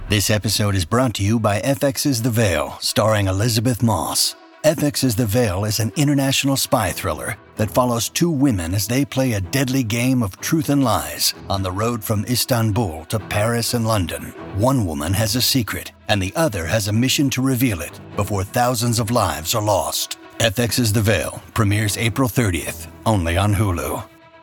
This episode is brought to you by FX's The Veil, starring Elizabeth Moss. FX's The Veil is an international spy thriller that follows two women as they play a deadly game of truth and lies on the road from Istanbul to Paris and London. One woman has a secret, and the other has a mission to reveal it before thousands of lives are lost. FX's The Veil premieres April 30th, only on Hulu.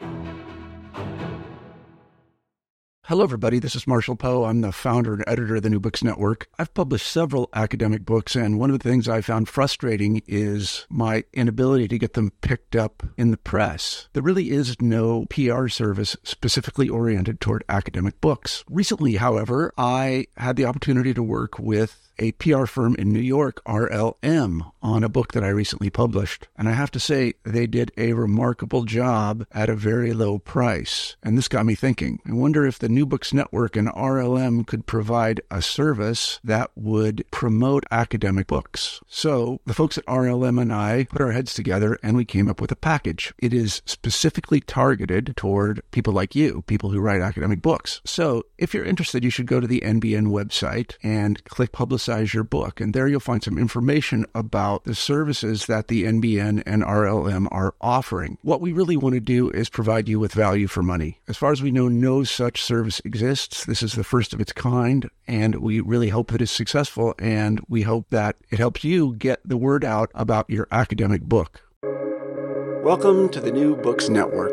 Hello, everybody. This is Marshall Poe. I'm the founder and editor of the New Books Network. I've published several academic books, and one of the things I found frustrating is my inability to get them picked up in the press. There really is no PR service specifically oriented toward academic books. Recently, however, I had the opportunity to work with a PR firm in New York, RLM, on a book that I recently published. And I have to say, they did a remarkable job at a very low price. And this got me thinking. I wonder if the New Books Network and RLM could provide a service that would promote academic books. So the folks at RLM and I put our heads together and we came up with a package. It is specifically targeted toward people like you, people who write academic books. So if you're interested, you should go to the NBN website and click Publicize Your Book. And there you'll find some information about the services that the NBN and RLM are offering. What we really want to do is provide you with value for money. As far as we know, no such service exists. This is the first of its kind, and we really hope that it's successful, and we hope that it helps you get the word out about your academic book. Welcome to the New Books Network.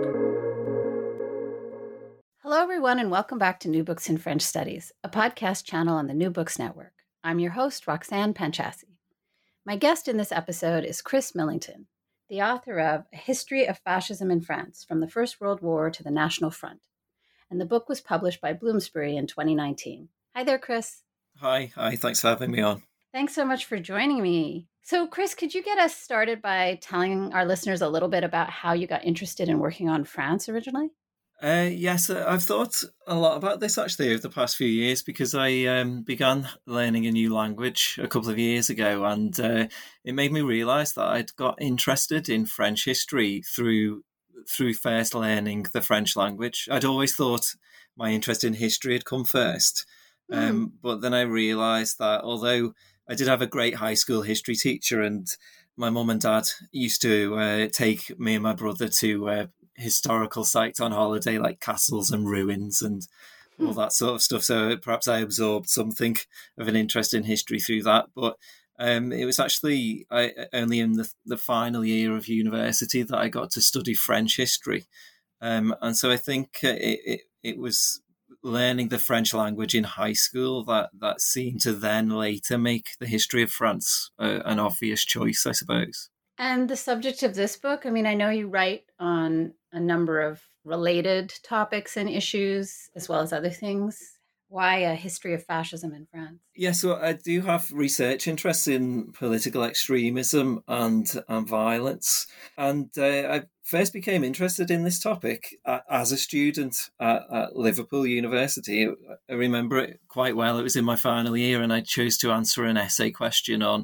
Hello, everyone, and welcome back to New Books in French Studies, a podcast channel on the New Books Network. I'm your host, Roxanne Panchasi. My guest in this episode is Chris Millington, the author of A History of Fascism in France, from the First World War to the National Front. And the book was published by Bloomsbury in 2019. Hi there, Chris. Hi. Thanks for having me on. Thanks so much for joining me. So, Chris, could you get us started by telling our listeners a little bit about how you got interested in working on France originally? Yes, I've thought a lot about this actually over the past few years because I began learning a new language a couple of years ago, and it made me realise that I'd got interested in French history through first learning the French language. I'd always thought my interest in history had come first, but then I realised that although I did have a great high school history teacher, and my mum and dad used to take me and my brother to historical sites on holiday, like castles and ruins and all that sort of stuff. So perhaps I absorbed something of an interest in history through that. But it was actually only in the final year of university that I got to study French history. And so I think it was learning the French language in high school that seemed to then later make the history of France an obvious choice, I suppose. And the subject of this book, I mean, I know you write on a number of related topics and issues, as well as other things. Why A History of Fascism in France? Yeah, so I do have research interests in political extremism and violence. And I first became interested in this topic as a student at Liverpool University. I remember it quite well. It was in my final year, and I chose to answer an essay question on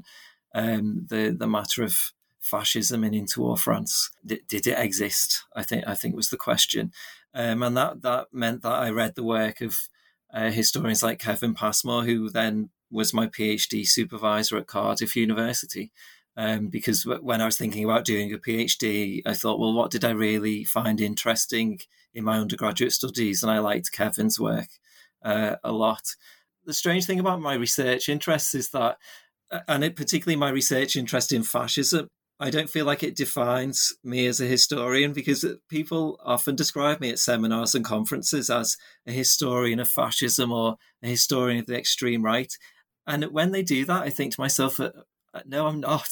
the matter of fascism in interwar France. Did it exist? I think was the question, and that meant that I read the work of historians like Kevin Passmore, who then was my PhD supervisor at Cardiff University. Because when I was thinking about doing a PhD, I thought, well, what did I really find interesting in my undergraduate studies? And I liked Kevin's work a lot. The strange thing about my research interests is that, particularly my research interest in fascism, I don't feel like it defines me as a historian, because people often describe me at seminars and conferences as a historian of fascism or a historian of the extreme right. And when they do that, I think to myself, no, I'm not.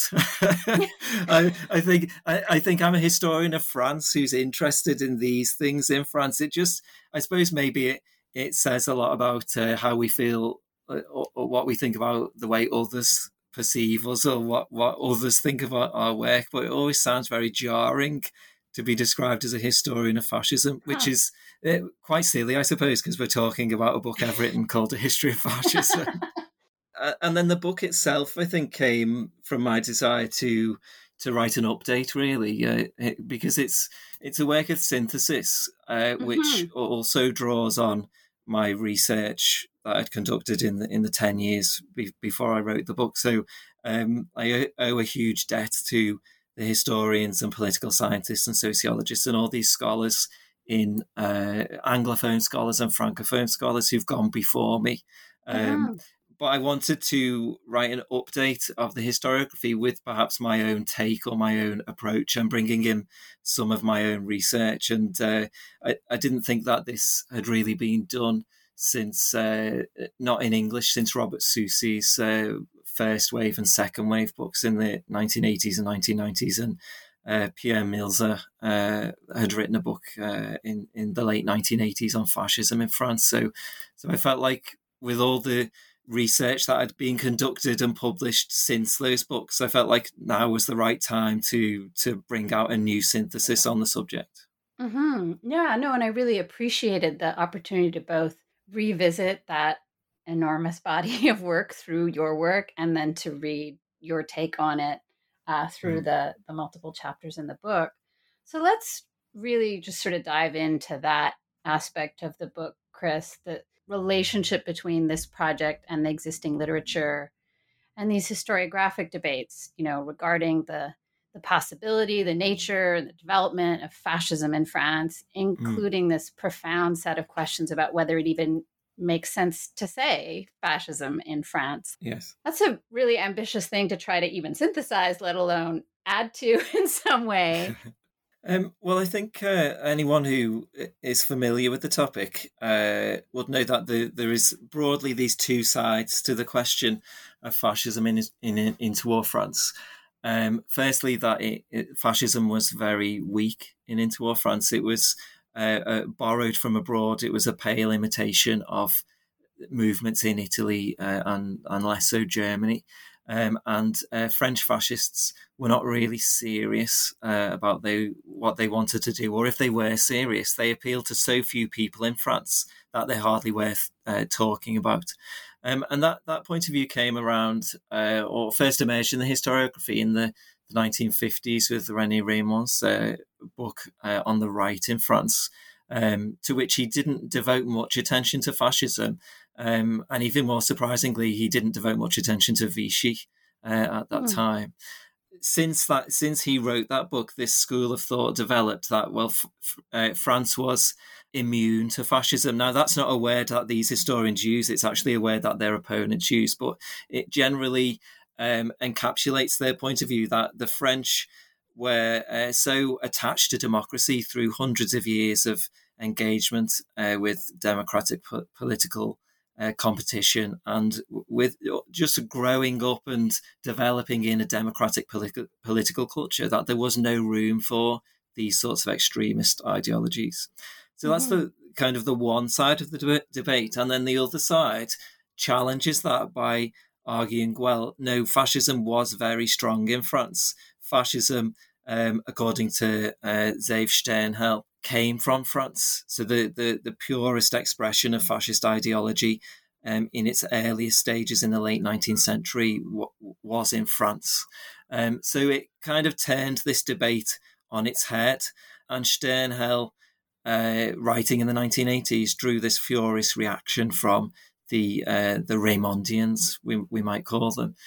I think I'm a historian of France who's interested in these things in France. I suppose maybe it says a lot about how we feel or what we think about the way others perceive us or what others think about our work, but it always sounds very jarring to be described as a historian of fascism, which is quite silly, I suppose, because we're talking about a book I've written called A History of Fascism. And then the book itself, I think, came from my desire to write an update, really, because it's a work of synthesis, which also draws on my research that I'd conducted in the 10 years before I wrote the book. So I owe a huge debt to the historians and political scientists and sociologists and all these scholars in Anglophone scholars and Francophone scholars who've gone before me. But I wanted to write an update of the historiography with perhaps my own take or my own approach and bringing in some of my own research. And I didn't think that this had really been done since, not in English, since Robert Soucy's first wave and second wave books in the 1980s and 1990s. And Pierre Milzer had written a book in the late 1980s on fascism in France. So I felt like with all the research that had been conducted and published since those books, I felt like now was the right time to bring out a new synthesis on the subject. Yeah, no, and I really appreciated the opportunity to both revisit that enormous body of work through your work and then to read your take on it through the multiple chapters in the book. So let's really just sort of dive into that aspect of the book, Chris, the relationship between this project and the existing literature and these historiographic debates, regarding the possibility, the nature, the development of fascism in France, including this profound set of questions about whether it even makes sense to say fascism in France. Yes. That's a really ambitious thing to try to even synthesize, let alone add to in some way. Well, I think anyone who is familiar with the topic would know that there is broadly these two sides to the question of fascism in interwar France. Firstly, that fascism was very weak in interwar France. It was borrowed from abroad. It was a pale imitation of movements in Italy and less so Germany. And French fascists were not really serious about what they wanted to do, or if they were serious, they appealed to so few people in France that they're hardly worth talking about. And that point of view came around, or first emerged in the historiography in the 1950s with René Raymon's book on the right in France, to which he didn't devote much attention to fascism. And even more surprisingly, he didn't devote much attention to Vichy at that time. Since he wrote that book, this school of thought developed that, France was immune to fascism. Now, that's not a word that these historians use. It's actually a word that their opponents use, but it generally encapsulates their point of view that the French were so attached to democracy through hundreds of years of engagement with democratic political competition and with just growing up and developing in a democratic political culture, that there was no room for these sorts of extremist ideologies. So that's the kind of the one side of the debate. And then the other side challenges that by arguing, well, no, fascism was very strong in France. Fascism, according to Zeev Sternhell, came from France. So the purest expression of fascist ideology in its earliest stages in the late 19th century was in France. So it kind of turned this debate on its head. And Sternhell, writing in the 1980s, drew this furious reaction from the Raymondians, we might call them,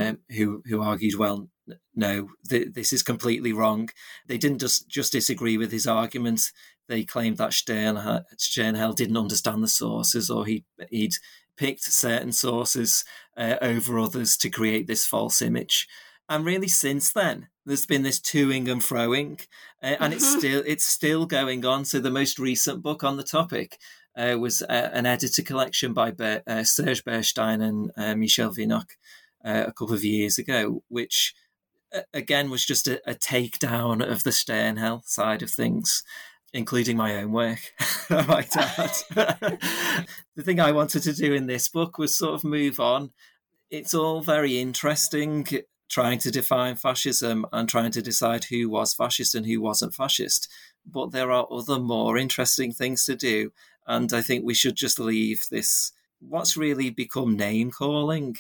who argued, well, no, this is completely wrong. They didn't just disagree with his arguments. They claimed that Sternhell didn't understand the sources, or he'd picked certain sources over others to create this false image. And really, since then, there's been this toing and froing, and it's still going on. So the most recent book on the topic was an edited collection by Serge Bernstein and Michel Vinocq a couple of years ago, which again was just a takedown of the Sternhell side of things, including my own work, I might add. The thing I wanted to do in this book was sort of move on. It's all very interesting, trying to define fascism and trying to decide who was fascist and who wasn't fascist. But there are other more interesting things to do. And I think we should just leave this, what's really become name-calling,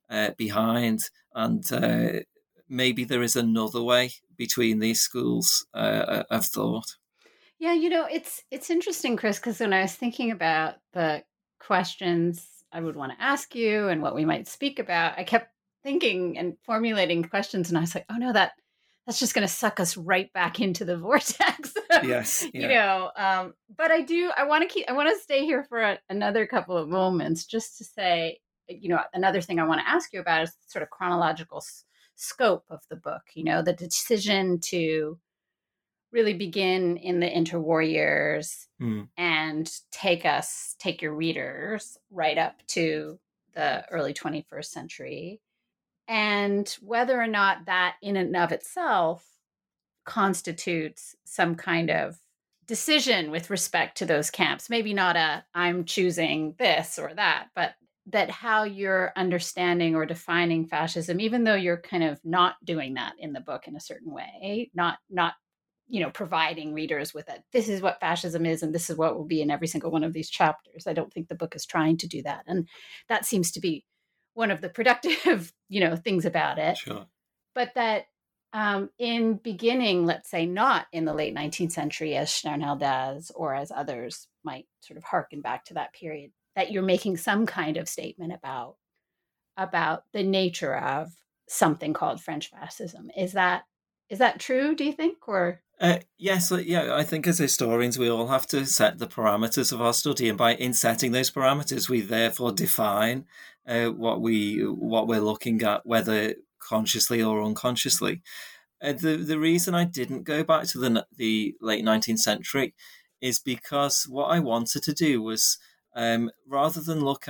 behind. And maybe there is another way between these schools of thought. Yeah, it's interesting, Chris, because when I was thinking about the questions I would want to ask you and what we might speak about, I kept thinking and formulating questions, and I was like, oh no, that's just going to suck us right back into the vortex. Yes, yeah. But I want to stay here for another couple of moments just to say, another thing I want to ask you about is sort of chronological scope of the book, the decision to really begin in the interwar years and take your readers right up to the early 21st century, and whether or not that in and of itself constitutes some kind of decision with respect to those camps. Maybe not I'm choosing this or that, but that how you're understanding or defining fascism, even though you're kind of not doing that in the book in a certain way, not providing readers with this is what fascism is and this is what will be in every single one of these chapters. I don't think the book is trying to do that. And that seems to be one of the productive, things about it. Sure. But that in beginning, let's say not in the late 19th century, as Sternhell does, or as others might sort of hearken back to that period, that you're making some kind of statement about the nature of something called French fascism. Is that true, do you think? Or yes, I think as historians we all have to set the parameters of our study, and in setting those parameters we therefore define what we're looking at, whether consciously or unconsciously. The reason I didn't go back to the late 19th century is because what I wanted to do was rather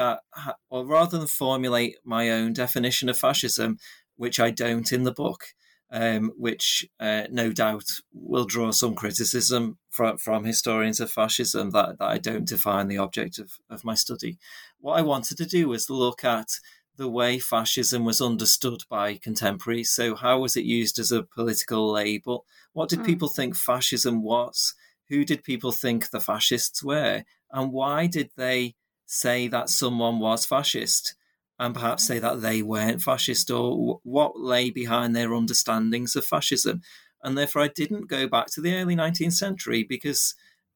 than formulate my own definition of fascism, which I don't in the book, which no doubt will draw some criticism from historians of fascism that I don't define the object of my study. What I wanted to do was look at the way fascism was understood by contemporaries. So how was it used as a political label? What did people think fascism was? Who did people think the fascists were? And why did they say that someone was fascist and perhaps say that they weren't fascist, or what lay behind their understandings of fascism? And therefore I didn't go back to the early 19th century because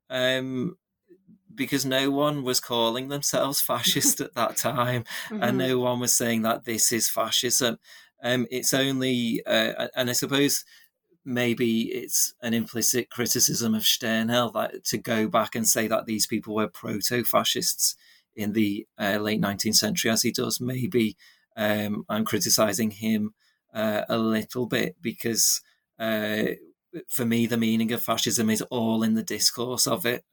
no one was calling themselves fascist at that time, and no one was saying that this is fascism. It's only, and I suppose maybe it's an implicit criticism of Sternhell that to go back and say that these people were proto-fascists in the late 19th century, as he does. Maybe I'm criticising him a little bit because for me the meaning of fascism is all in the discourse of it.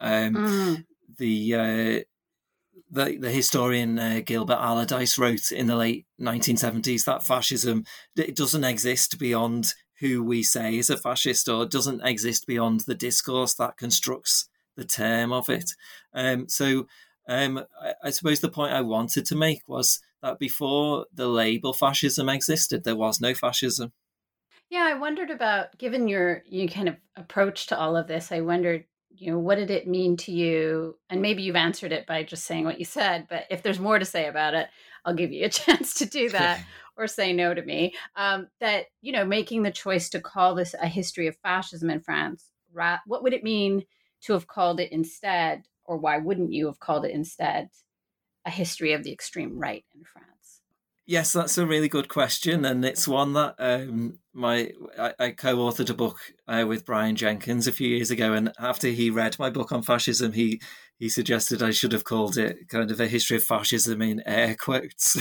The historian Gilbert Allardyce wrote in the late 1970s that fascism, it doesn't exist beyond who we say is a fascist, or doesn't exist beyond the discourse that constructs the term of it. So I suppose the point I wanted to make was that before the label fascism existed, there was no fascism. Yeah, I wondered about, given your kind of approach to all of this, I wondered, what did it mean to you? And maybe you've answered it by just saying what you said, but if there's more to say about it, I'll give you a chance to do that or say no to me. That, making the choice to call this a history of fascism in France, what would it mean to have called it instead, or why wouldn't you have called it instead, a history of the extreme right in France? Yes, that's a really good question, and it's one that I co-authored a book with Brian Jenkins a few years ago, and after he read my book on fascism, he suggested I should have called it kind of a history of fascism in air quotes.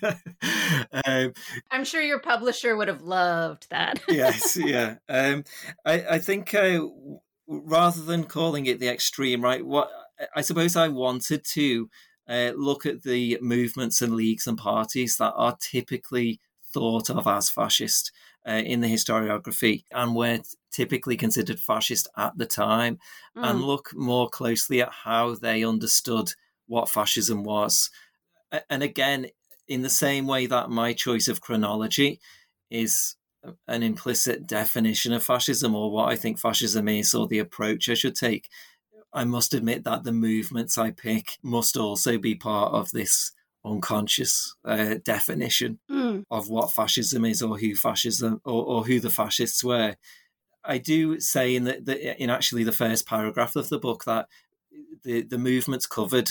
I'm sure your publisher would have loved that. Yes, yeah. I think rather than calling it the extreme right, what I suppose I wanted to look at the movements and leagues and parties that are typically thought of as fascist in the historiography and were typically considered fascist at the time, and look more closely at how they understood what fascism was. And again, in the same way that my choice of chronology is an implicit definition of fascism, or what I think fascism is, or the approach I should take, I must admit that the movements I pick must also be part of this unconscious definition of what fascism is, or who fascism, or who the fascists were. I do say in actually the first paragraph of the book that the movements covered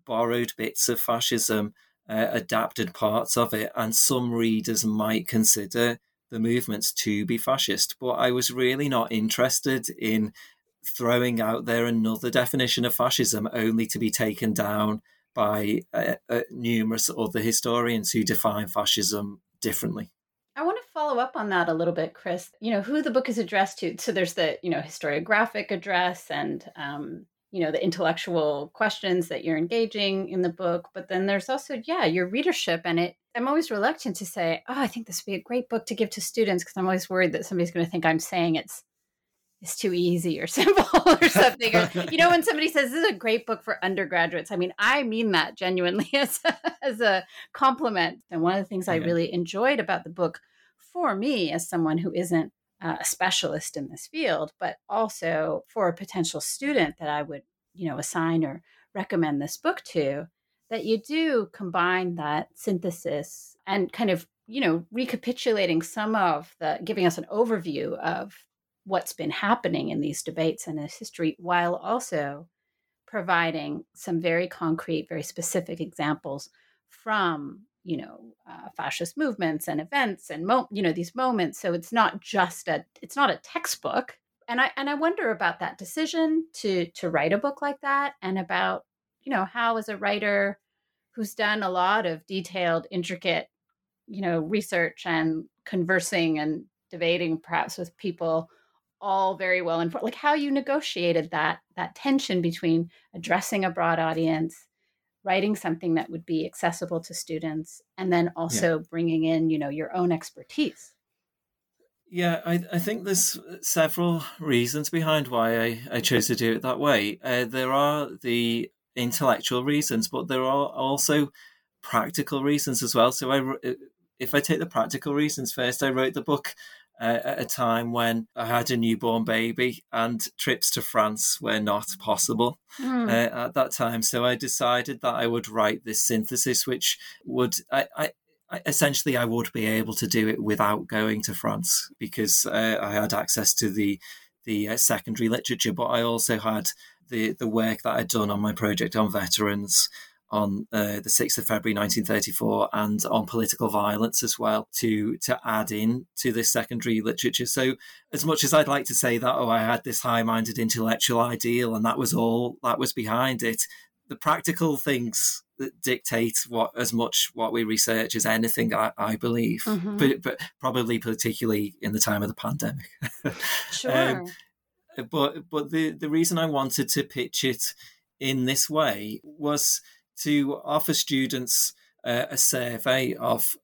borrowed bits of fascism, adapted parts of it, and some readers might consider the movements to be fascist. But I was really not interested in throwing out there another definition of fascism only to be taken down by numerous other historians who define fascism differently. I want to follow up on that a little bit, Chris. Who the book is addressed to. So there's the, historiographic address and, the intellectual questions that you're engaging in the book. But then there's also, your readership. And I'm always reluctant to say, I think this would be a great book to give to students, because I'm always worried that somebody's going to think I'm saying it's too easy or simple or something. Or, when somebody says this is a great book for undergraduates, I mean that genuinely as a compliment. And one of the things I really enjoyed about the book, for me as someone who isn't a specialist in this field, but also for a potential student that I would, assign or recommend this book to, that you do combine that synthesis and kind of, recapitulating some of giving us an overview of what's been happening in these debates and this history, while also providing some very concrete, very specific examples from, fascist movements and events and, these moments. So it's not a textbook. And I wonder about that decision to write a book like that, and about, how, as a writer who's done a lot of detailed, intricate, research and conversing and debating perhaps with people all very well informed, like how you negotiated that tension between addressing a broad audience, writing something that would be accessible to students, and then also bringing in, your own expertise. Yeah, I think there's several reasons behind why I chose to do it that way. There are the intellectual reasons, but there are also practical reasons as well. So if I take the practical reasons first, I wrote the book at a time when I had a newborn baby and trips to France were not possible at that time. So I decided that I would write this synthesis, which would, essentially I would be able to do it without going to France, because I had access to the secondary literature, but I also had the work that I'd done on my project on veterans on the 6th of February 1934 and on political violence as well to add in to this secondary literature. So as much as I'd like to say that, I had this high-minded intellectual ideal and that was all that was behind it, the practical things that dictate what we research as anything, I believe, but probably particularly in the time of the pandemic. Sure. But the reason I wanted to pitch it in this way was to offer students a survey of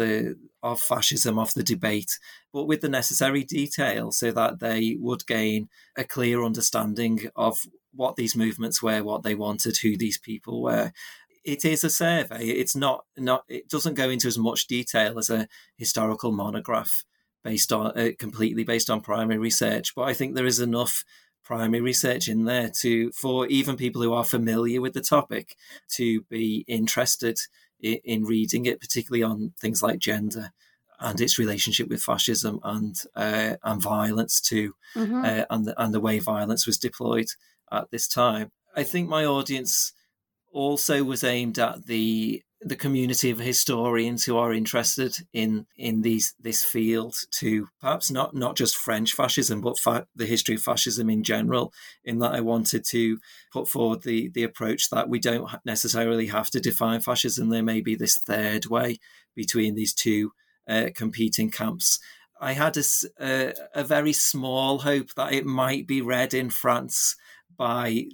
fascism, of the debate, but with the necessary detail so that they would gain a clear understanding of what these movements were, what they wanted, who these people were. It is a survey. It's not. It doesn't go into as much detail as a historical monograph completely based on primary research. But I think there is enough primary research in there for even people who are familiar with the topic to be interested in reading it, particularly on things like gender and its relationship with fascism and violence too, and the way violence was deployed at this time. I think my audience also was aimed at the community of historians who are interested in this field, to perhaps not just French fascism, but the history of fascism in general, in that I wanted to put forward the approach that we don't necessarily have to define fascism. There may be this third way between these two competing camps. I had a very small hope that it might be read in France by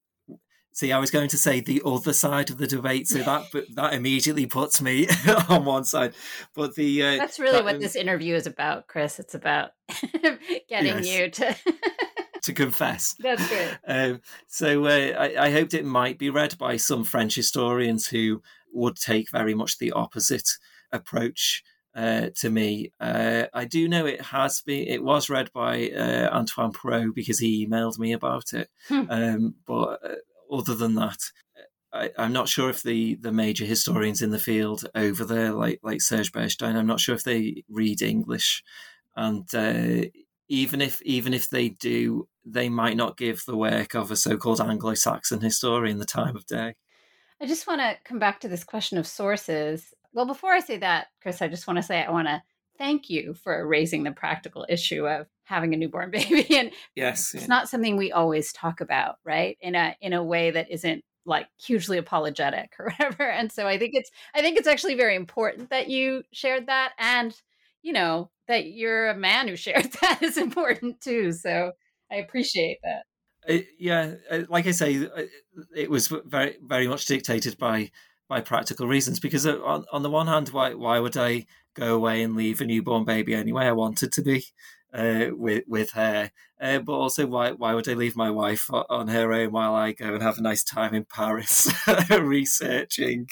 I was going to say the other side of the debate, so that immediately puts me on one side. But that's really what this interview is about, Chris. It's about getting you to to confess. That's great. So I hoped it might be read by some French historians who would take very much the opposite approach to me. I do know it was read by Antoine Perrault because he emailed me about it. But other than that, I'm not sure if the major historians in the field over there, like Serge Berstein, I'm not sure if they read English, and even if they do, they might not give the work of a so-called Anglo-Saxon historian the time of day. I just want to come back to this question of sources. Well, before I say that, Chris, I just want to say I want to thank you for raising the practical issue of having a newborn baby. And Yes, it's yeah. not something we always talk about, right? In a way that isn't like hugely apologetic or whatever. And so I think it's actually very important that you shared that, and that you're a man who shared that is important too. So I appreciate that. Like I say, it was very, very much dictated by practical reasons. Because on the one hand, why would I go away and leave a newborn baby anyway? I wanted to be with her, but also why would I leave my wife on her own while I go and have a nice time in Paris researching?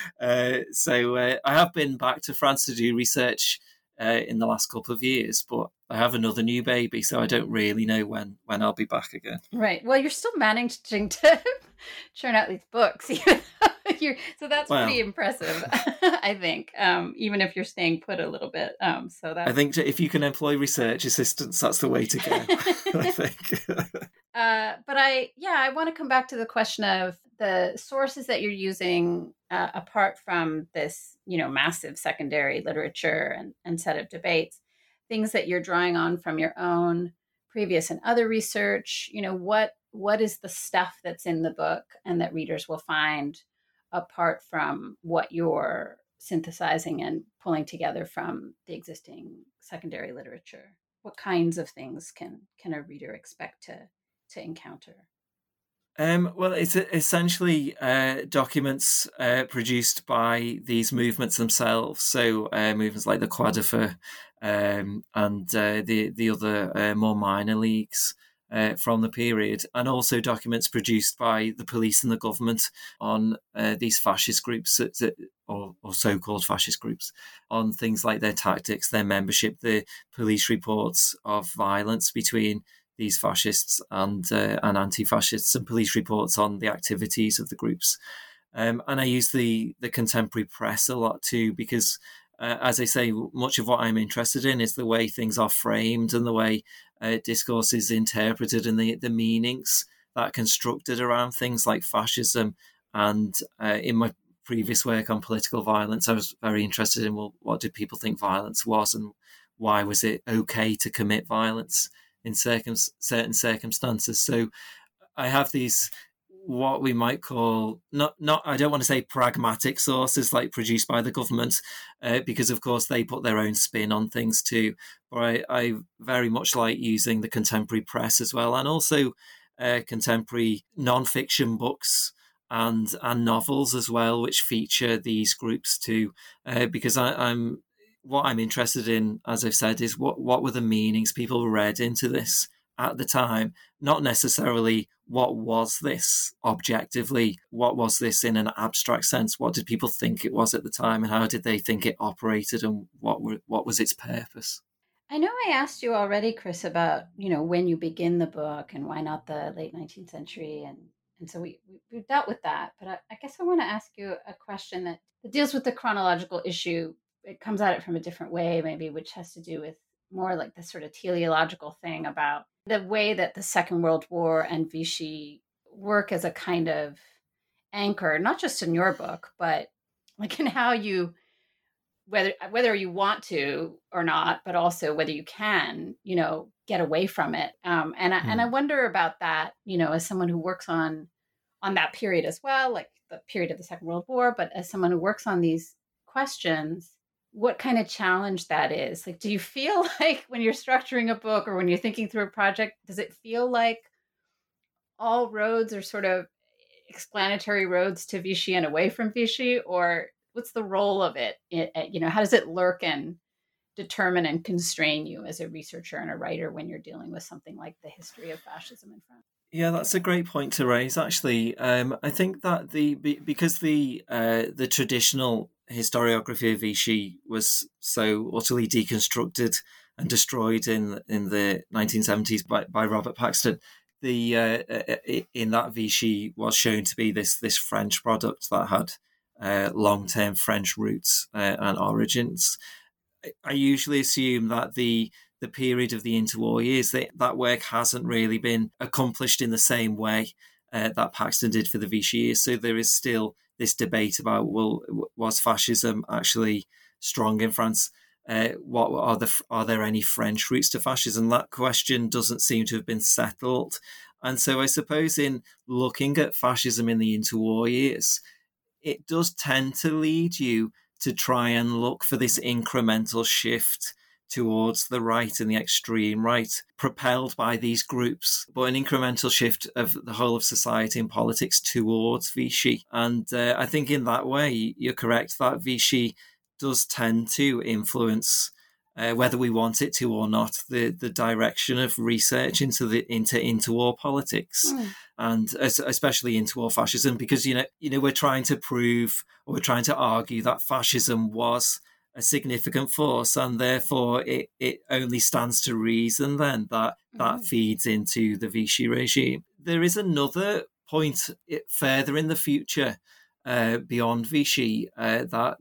So I have been back to France to do research in the last couple of years, but I have another new baby, so I don't really know when I'll be back again. Right. Well, you're still managing to churn out these books, so that's pretty impressive, I think. Even if you're staying put a little bit, I think if you can employ research assistants, that's the way to go. I think. But I want to come back to the question of the sources that you're using, apart from this, massive secondary literature and set of debates, things that you're drawing on from your own previous and other research. What is the stuff that's in the book and that readers will find apart from what you're synthesizing and pulling together from the existing secondary literature? What kinds of things can a reader expect to encounter? Well, it's essentially documents produced by these movements themselves. So movements like the Quadrifer and the other more minor leagues from the period, and also documents produced by the police and the government on these fascist groups, or so-called fascist groups, on things like their tactics, their membership, the police reports of violence between these fascists and anti-fascists, and police reports on the activities of the groups. And I use the contemporary press a lot too, because as I say, much of what I'm interested in is the way things are framed and the way discourse is interpreted, and the meanings that are constructed around things like fascism. And in my previous work on political violence, I was very interested in, well, what did people think violence was, and why was it okay to commit violence in certain circumstances? So I have these, what we might call, not I don't want to say pragmatic sources like produced by the government, because of course they put their own spin on things too. But I very much like using the contemporary press as well, and also contemporary non-fiction books and novels as well, which feature these groups too, because what I'm interested in, as I've said, is what were the meanings people read into this at the time, not necessarily what was this objectively, what was this in an abstract sense, what did people think it was at the time, and how did they think it operated, and what was its purpose. I know I asked you already, Chris, about when you begin the book and why not the late 19th century, and so we've dealt with that. But I guess I want to ask you a question that deals with the chronological issue. It comes at it from a different way, maybe, which has to do with more like the sort of teleological thing about the way that the Second World War and Vichy work as a kind of anchor, not just in your book, but like in how you, whether you want to or not, but also whether you can, get away from it. And I wonder about that, as someone who works on that period as well, like the period of the Second World War, but as someone who works on these questions, what kind of challenge that is. Like, do you feel like when you're structuring a book or when you're thinking through a project, does it feel like all roads are sort of explanatory roads to Vichy and away from Vichy? Or what's the role of it? How does it lurk and determine and constrain you as a researcher and a writer when you're dealing with something like the history of fascism in France? Yeah, that's a great point to raise, actually. I think that because the traditional historiography of Vichy was so utterly deconstructed and destroyed in the 1970s by Robert Paxton, in that Vichy was shown to be this French product that had long-term French roots and origins. I usually assume that the period of the interwar years, that work hasn't really been accomplished in the same way that Paxton did for the Vichy years. So there is still this debate about, well, was fascism actually strong in France? What are there any French roots to fascism? That question doesn't seem to have been settled. And so I suppose in looking at fascism in the interwar years, it does tend to lead you to try and look for this incremental shift towards the right and the extreme right, propelled by these groups, but an incremental shift of the whole of society and politics towards Vichy. And I think in that way, you're correct that Vichy does tend to influence, whether we want it to or not, the direction of research into interwar politics, and especially interwar fascism, because we're trying to prove, or we're trying to argue, that fascism was a significant force, and therefore it only stands to reason then that feeds into the Vichy regime. There is another point further in the future, beyond Vichy, that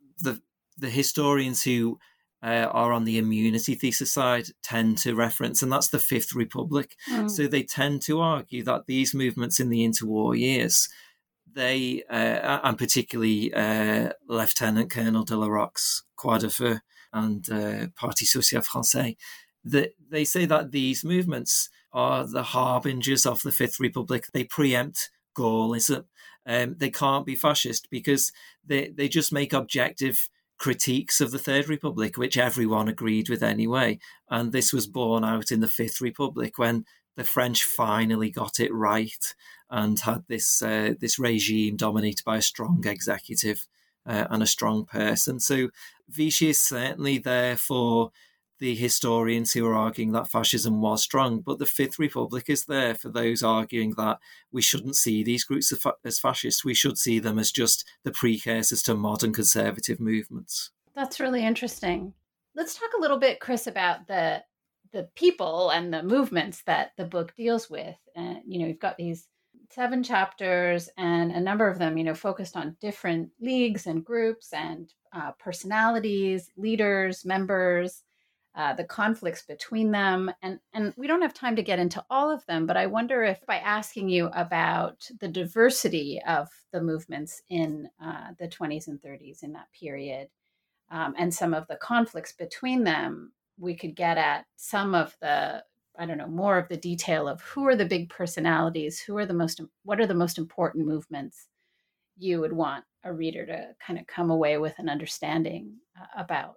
the historians who are on the immunity thesis side tend to reference, and that's the Fifth Republic. So they tend to argue that these movements in the interwar years, they, and particularly Lieutenant Colonel de la Rocque's Croix de Feu and Parti Social Français, that they say that these movements are the harbingers of the Fifth Republic. They preempt Gaullism. They can't be fascist because they just make objective critiques of the Third Republic, which everyone agreed with anyway. And this was borne out in the Fifth Republic when the French finally got it right and had this regime dominated by a strong executive and a strong person. So Vichy is certainly there for the historians who are arguing that fascism was strong, but the Fifth Republic is there for those arguing that we shouldn't see these groups as fascist. We should see them as just the precursors to modern conservative movements. That's really interesting. Let's talk a little bit, Chris, about the people and the movements that the book deals with. You've got these 7 chapters, and a number of them, focused on different leagues and groups and personalities, leaders, members, the conflicts between them. And we don't have time to get into all of them, but I wonder if by asking you about the diversity of the movements in the 20s and 30s in that period, and some of the conflicts between them, we could get at some of the, more of the detail of who are the big personalities, what are the most important movements you would want a reader to kind of come away with an understanding about.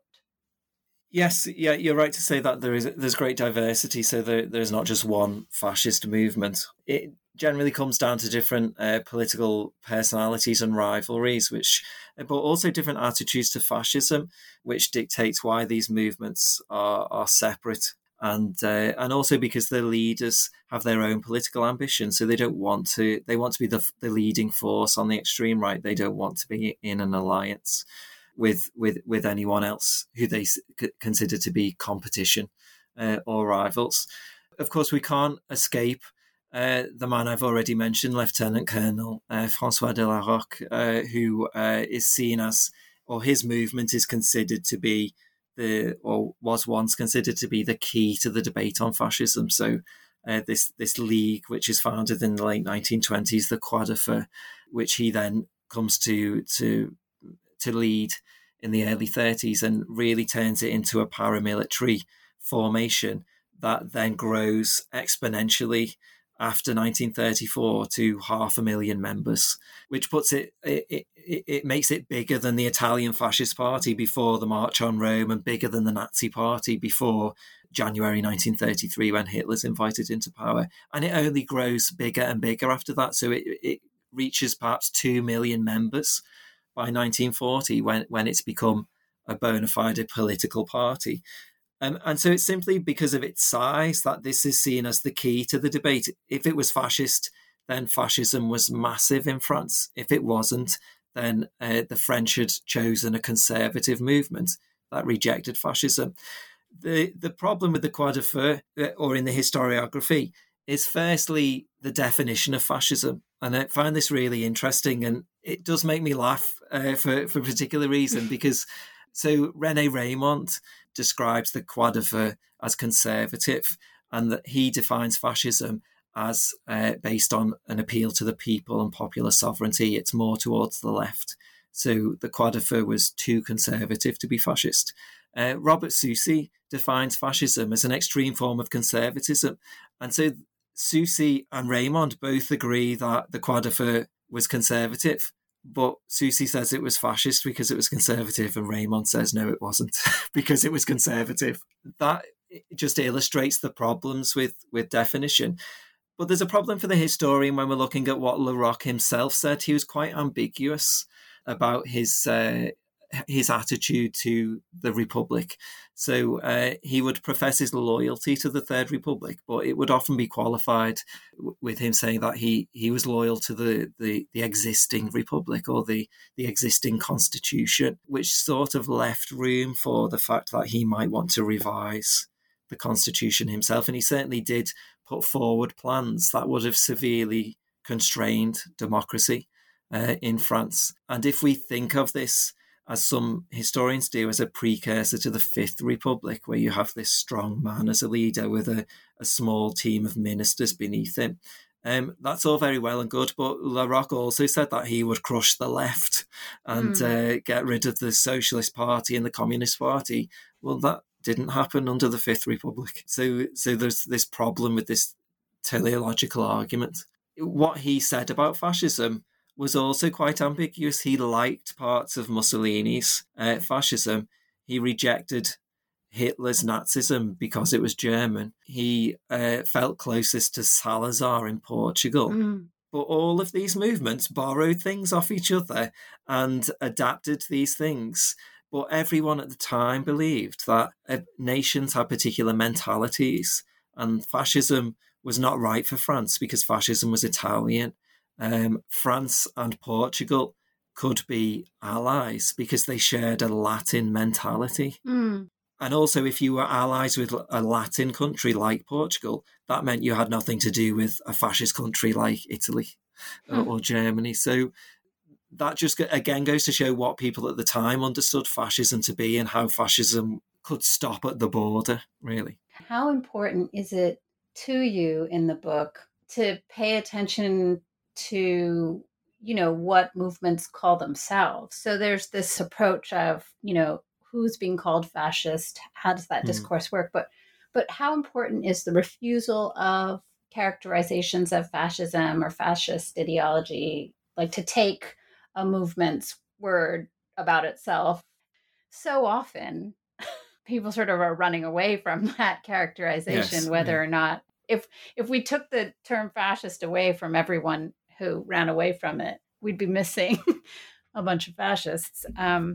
Yes, yeah, you're right to say that there's great diversity. So there's not just one fascist movement. It generally comes down to different political personalities and rivalries, but also different attitudes to fascism, which dictates why these movements are separate. And also because the leaders have their own political ambitions, so they want to be the leading force on the extreme right. They don't want to be in an alliance with anyone else who they consider to be competition or rivals. Of course, we can't escape the man I've already mentioned, Lieutenant Colonel François de la Rocque, who is seen as, or his movement is considered to be was once considered to be the key to the debate on fascism. So this league, which is founded in the late 1920s, the Croix de Feu, which he then comes to lead in the early 30s and really turns it into a paramilitary formation that then grows exponentially after 1934 to 500,000 members, which puts it makes it bigger than the Italian Fascist Party before the March on Rome and bigger than the Nazi Party before January 1933 when Hitler's invited into power. And it only grows bigger and bigger after that. So it reaches perhaps 2 million members by 1940 when it's become a bona fide political party. And so it's simply because of its size that this is seen as the key to the debate. If it was fascist, then fascism was massive in France. If it wasn't, then the French had chosen a conservative movement that rejected fascism. The problem with the Croix de Feu, or in the historiography, is firstly the definition of fascism. And I find this really interesting, and it does make me laugh for a particular reason, because so René Raymond describes the Croix de Feu as conservative, and that he defines fascism as based on an appeal to the people and popular sovereignty. It's more towards the left. So the Croix de Feu was too conservative to be fascist. Robert Soucy defines fascism as an extreme form of conservatism. And so Soucy and Raymond both agree that the Croix de Feu was conservative, but Soucy says it was fascist because it was conservative, and Raymond says no, it wasn't because it was conservative. That just illustrates the problems with definition. But there's a problem for the historian when we're looking at what Laroque himself said. He was quite ambiguous about his attitude to the Republic. So he would profess his loyalty to the Third Republic, but it would often be qualified with him saying that he was loyal to the existing Republic or the existing constitution, which sort of left room for the fact that he might want to revise the constitution himself. And he certainly did put forward plans that would have severely constrained democracy in France. And if we think of this, as some historians do, as a precursor to the Fifth Republic, where you have this strong man as a leader with a small team of ministers beneath him. That's all very well and good, but Laroque also said that he would crush the left and get rid of the Socialist Party and the Communist Party. Well, that didn't happen under the Fifth Republic. So there's this problem with this teleological argument. What he said about fascism was also quite ambiguous. He liked parts of Mussolini's fascism. He rejected Hitler's Nazism because it was German. He felt closest to Salazar in Portugal. But all of these movements borrowed things off each other and adapted these things. But everyone at the time believed that nations had particular mentalities, and fascism was not right for France because fascism was Italian. France and Portugal could be allies because they shared a Latin mentality. And also, if you were allies with a Latin country like Portugal, that meant you had nothing to do with a fascist country like Italy or Germany. So that just, again, goes to show what people at the time understood fascism to be and how fascism could stop at the border, really. How important is it to you in the book to pay attention to, what movements call themselves? So there's this approach of, who's being called fascist? How does that discourse work? But how important is the refusal of characterizations of fascism or fascist ideology, like to take a movement's word about itself? So often people sort of are running away from that characterization, whether or not, if we took the term fascist away from everyone who ran away from it, we'd be missing a bunch of fascists.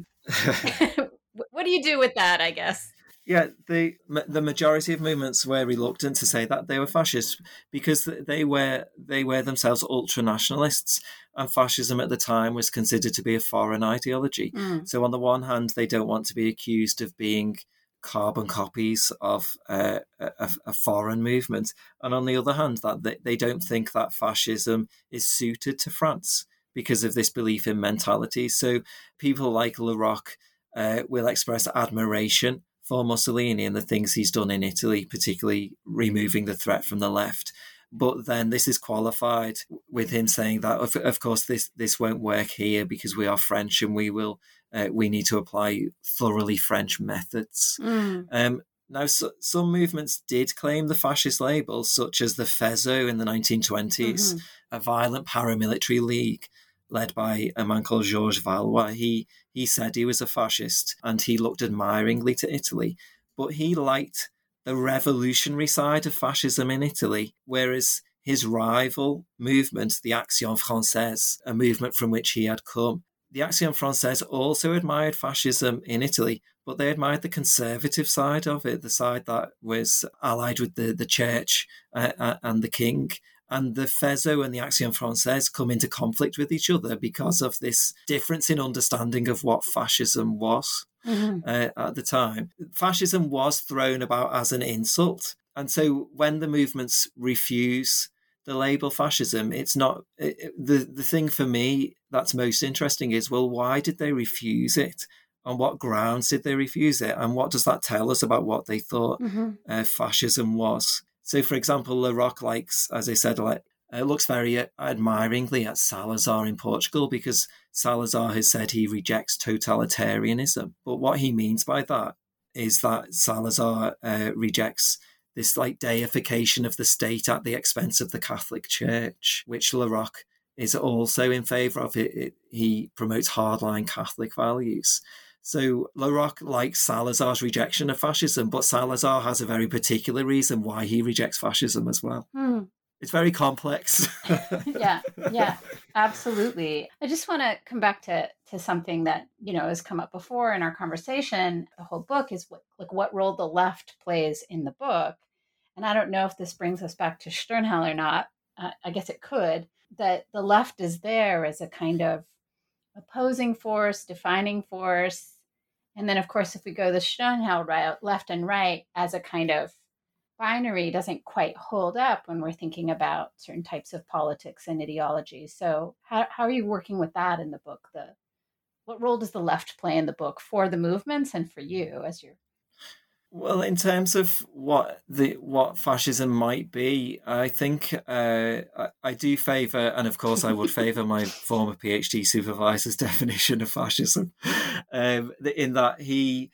What do you do with that, I guess? Yeah, the majority of movements were reluctant to say that they were fascist because they were themselves ultra-nationalists, and fascism at the time was considered to be a foreign ideology. So on the one hand, they don't want to be accused of being carbon copies of a foreign movement, and on the other hand, that they don't think that fascism is suited to France because of this belief in mentality. So people like Laroque will express admiration for Mussolini and the things he's done in Italy, particularly removing the threat from the left. But then this is qualified with him saying that, of course, this won't work here because we are French and we need to apply thoroughly French methods. Now, some movements did claim the fascist label, such as the FEZO in the 1920s, a violent paramilitary league led by a man called Georges Valois. He said he was a fascist and he looked admiringly to Italy, but he liked the revolutionary side of fascism in Italy, whereas his rival movement, the Action Française, a movement from which he had come, the Action Française also admired fascism in Italy, but they admired the conservative side of it, the side that was allied with the church and the king. And the FEZO and the Action Française come into conflict with each other because of this difference in understanding of what fascism was at the time. Fascism was thrown about as an insult. And so when the movements refuse the label fascism, it's not... The thing for me that's most interesting is, well, why did they refuse it? On what grounds did they refuse it? And what does that tell us about what they thought fascism was? So, for example, Laroque as I said, looks very admiringly at Salazar in Portugal because Salazar has said he rejects totalitarianism. But what he means by that is that Salazar rejects this deification of the state at the expense of the Catholic Church, which Laroque is also in favour of. He promotes hardline Catholic values. So Laroque likes Salazar's rejection of fascism, but Salazar has a very particular reason why he rejects fascism as well. It's very complex. Yeah, absolutely. I just want to come back to something that, has come up before in our conversation. The whole book is what role the left plays in the book. And I don't know if this brings us back to Sternhell or not. I guess it could, that the left is there as a kind of opposing force, defining force. And then, of course, if we go the Sternhell route, left and right as a kind of binary doesn't quite hold up when we're thinking about certain types of politics and ideology. So how are you working with that in the book? What role does the left play in the book for the movements and for you as you're... Well, in terms of what fascism might be, I think I do favour, and of course I would favour my former PhD supervisor's definition of fascism, in that he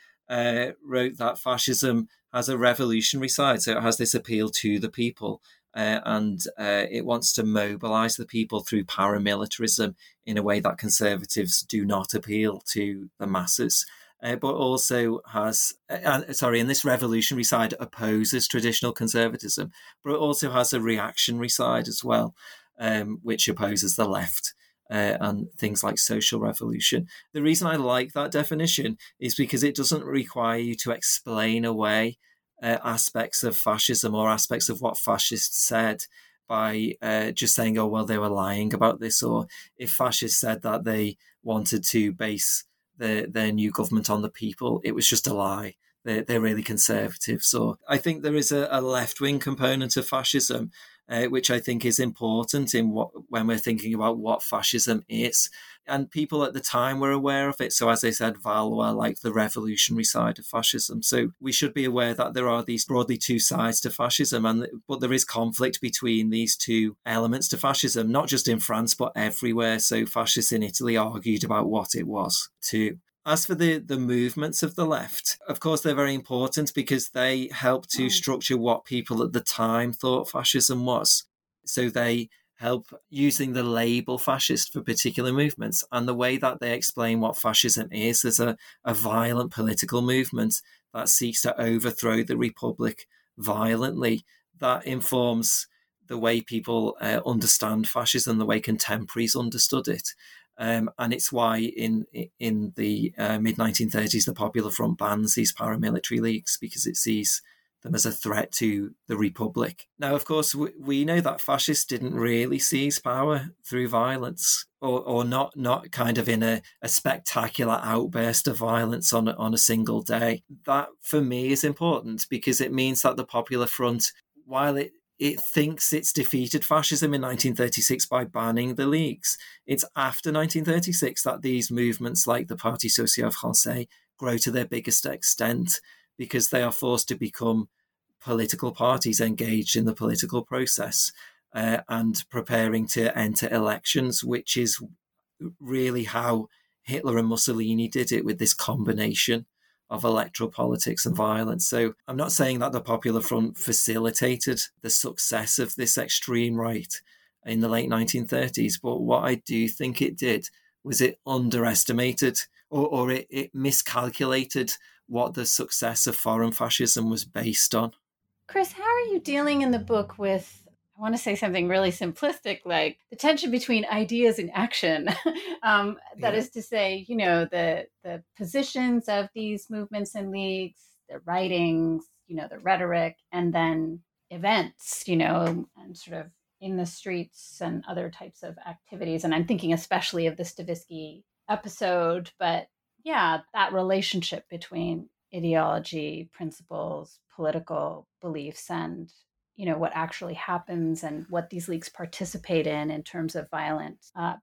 wrote that fascism has a revolutionary side, so it has this appeal to the people, and it wants to mobilise the people through paramilitarism in a way that conservatives do not appeal to the masses. But also has, and this revolutionary side opposes traditional conservatism, but it also has a reactionary side as well, which opposes the left and things like social revolution. The reason I like that definition is because it doesn't require you to explain away aspects of fascism or aspects of what fascists said by just saying, oh, well, they were lying about this, or if fascists said that they wanted to base their new government on the people, it was just a lie. They're really conservative. So I think there is a left-wing component of fascism, which I think is important when we're thinking about what fascism is. And people at the time were aware of it. So as I said, Valois liked the revolutionary side of fascism. So we should be aware that there are these broadly two sides to fascism, but there is conflict between these two elements to fascism, not just in France, but everywhere. So fascists in Italy argued about what it was too. As for the movements of the left, of course, they're very important because they help to structure what people at the time thought fascism was. So they help using the label fascist for particular movements. And the way that they explain what fascism is a violent political movement that seeks to overthrow the Republic violently. That informs the way people understand fascism, the way contemporaries understood it. And it's why in the mid-1930s, the Popular Front bans these paramilitary leagues because it sees them as a threat to the Republic. Now, of course, we know that fascists didn't really seize power through violence or not kind of in a spectacular outburst of violence on a single day. That, for me, is important because it means that the Popular Front, while it thinks it's defeated fascism in 1936 by banning the leagues, it's after 1936 that these movements like the Parti Social Français grow to their biggest extent because they are forced to become political parties engaged in the political process and preparing to enter elections, which is really how Hitler and Mussolini did it, with this combination of electoral politics and violence. So I'm not saying that the Popular Front facilitated the success of this extreme right in the late 1930s, but what I do think it did was it underestimated or it miscalculated what the success of foreign fascism was based on. Chris, how are you dealing in the book with, I want to say something really simplistic, like the tension between ideas and action? That is to say, the positions of these movements and leagues, the writings, the rhetoric, and then events, and sort of in the streets and other types of activities. And I'm thinking especially of the Stavisky episode, but yeah, that relationship between ideology, principles, political beliefs, and what actually happens and what these leagues participate in terms of violent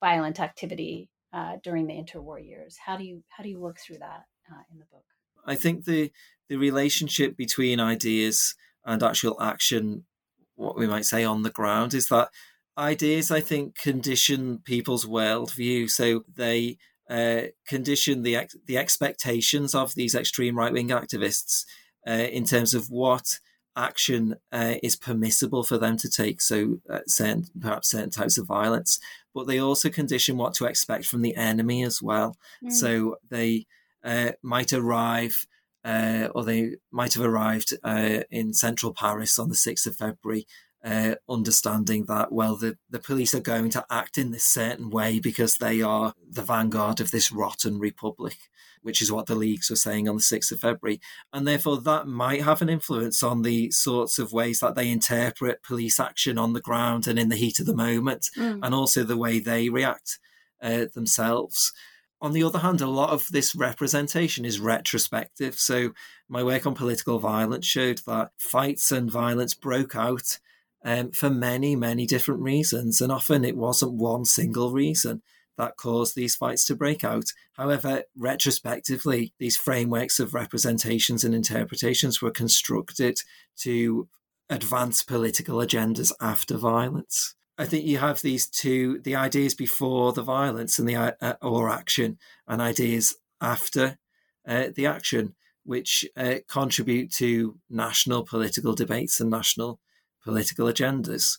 activity during the interwar years. How do you work through that in the book? I think the relationship between ideas and actual action what we might say on the ground, is that ideas, I think, condition people's worldview. So they condition the expectations of these extreme right-wing activists in terms of what action is permissible for them to take. So perhaps certain types of violence, but they also condition what to expect from the enemy as well. So they might arrive, or they might have arrived in central Paris on the 6th of February, understanding that, well, the police are going to act in this certain way because they are the vanguard of this rotten republic, which is what the leagues were saying on the 6th of February. And therefore that might have an influence on the sorts of ways that they interpret police action on the ground and in the heat of the moment, and also the way they react themselves. On the other hand, a lot of this representation is retrospective. So my work on political violence showed that fights and violence broke out for many, many different reasons. And often it wasn't one single reason that caused these fights to break out. However, retrospectively, these frameworks of representations and interpretations were constructed to advance political agendas after violence. I think you have these two, the ideas before the violence and the or action, and ideas after the action, which contribute to national political debates and national political agendas.